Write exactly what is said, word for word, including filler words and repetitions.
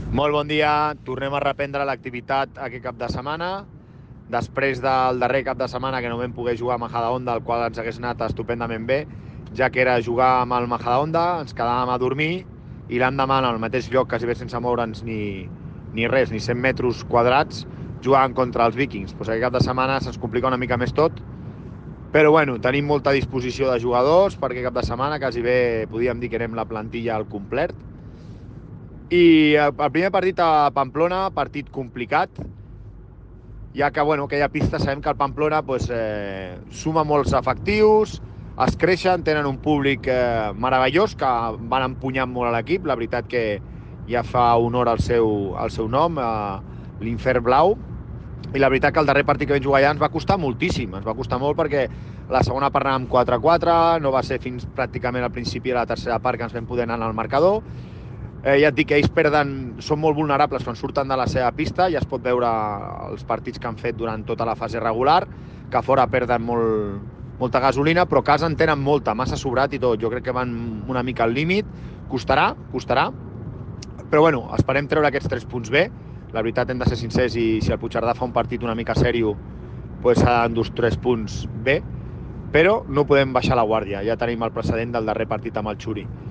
Molt bon dia. Tornem a reprendre l'activitat aquest cap de setmana. Després del darrer cap de setmana que no vam poder jugar a Majadahonda, el qual ens hagués anat estupendament bé, ja que era jugar amb el Majadahonda, ens quedàvem a dormir i l'endemà en el mateix lloc, quasi bé sense moure'ns ni, ni res, ni cent metres quadrats, jugàvem contra els Vikings. Pues aquest cap de setmana se'ns complica una mica més tot, però bueno, tenim molta disposició de jugadors per aquest cap de setmana, quasi bé podíem dir que anem la plantilla al complet. I el primer partit a Pamplona, partit complicat, ja que bueno, aquella pista sabem que el Pamplona pues, eh, suma molts efectius, es creixen, tenen un públic eh, meravellós que van empunyant molt a l'equip, la veritat que ja fa honor al seu, al seu nom, eh, l'Infern Blau, i la veritat que el darrer partit que vam jugar allà ens va costar moltíssim, ens va costar molt perquè la segona part anàvem quatre a quatre, no va ser fins pràcticament al principi de la tercera part que ens vam poder anar al marcador. Eh, ja et dic que ells perden, són molt vulnerables quan surten de la seva pista, ja es pot veure els partits que han fet durant tota la fase regular, que a fora perden molt, molta gasolina, però a casa en tenen molta, massa sobrat i tot. Jo crec que van una mica al límit, costarà, costarà, però bueno, esperem treure aquests tres punts bé. La veritat, hem de ser sincers, i si el Puigcerdà fa un partit una mica sèrio, pues s'ha d'endur tres punts bé, però no podem baixar la guàrdia, ja tenim el precedent del darrer partit amb el Xuri.